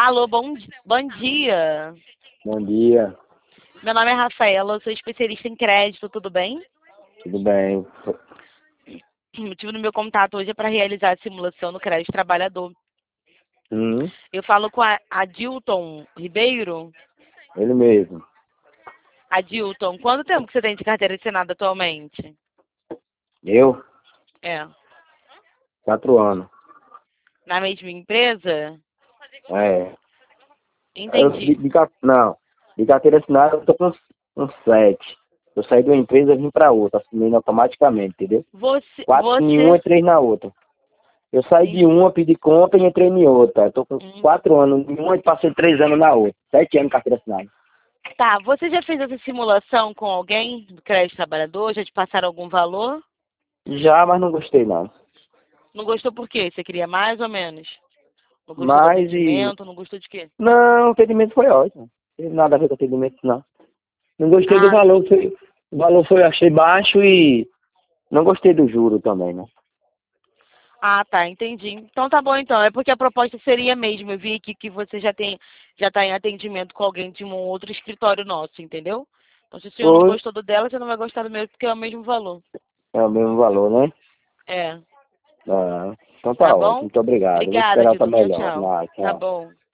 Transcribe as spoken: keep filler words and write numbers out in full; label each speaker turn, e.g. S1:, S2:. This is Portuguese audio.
S1: Alô, bom, di- bom dia.
S2: Bom dia,
S1: Meu nome é Rafaela, eu sou especialista em crédito, tudo bem?
S2: tudo bem?
S1: O motivo do meu contato hoje é para realizar a simulação no crédito trabalhador.
S2: Hum,
S1: Eu falo com a Adilton Ribeiro.
S2: ele mesmo.
S1: Adilton, quanto tempo que você tem de carteira assinada atualmente?
S2: Eu?
S1: É.
S2: Quatro anos.
S1: Na mesma empresa?
S2: É. Eu, de,
S1: Entendi.
S2: de, ca- não, de carteira assinada eu tô com uns sete. Eu saí de uma empresa e vim pra outra, assinando automaticamente, entendeu?
S1: Você,
S2: Quatro em uma
S1: você,
S2: e três na outra. Eu saí de
S1: en-
S2: uma, pedi conta e entrei em outra. Eu tô com
S1: hum,
S2: quatro anos em uma e passei três anos na outra. Sete anos de carteira assinada.
S1: tá, você já fez essa simulação com alguém do crédito trabalhador? Já te passaram algum valor?
S2: Já, mas não gostei não.
S1: Não gostou por quê? Você queria mais ou menos? Não gostou do
S2: Mas e.
S1: atendimento? Não gostou de quê?
S2: Não, o atendimento foi ótimo. Não teve nada a ver com o atendimento, não. Não gostei do
S1: Ah,
S2: valor, foi, o valor foi, achei baixo e não gostei do juro também, né?
S1: ah, tá, entendi. Então tá bom então. É porque a proposta seria mesmo. Eu vi aqui que você já tem, já tá em atendimento com alguém de um outro escritório nosso, entendeu? Então se o senhor não
S2: Foi,
S1: gostou do dela, você não vai gostar do meu porque é o mesmo valor.
S2: é o mesmo valor, né?
S1: É.
S2: Ah, então
S1: Tá
S2: tá ótimo,
S1: bom?
S2: muito obrigado. Eu vou
S1: Obrigada,
S2: esperar outra
S1: Dilton. Tchau,
S2: melhor.
S1: tchau.
S2: Não,
S1: Tá
S2: tchau.
S1: bom.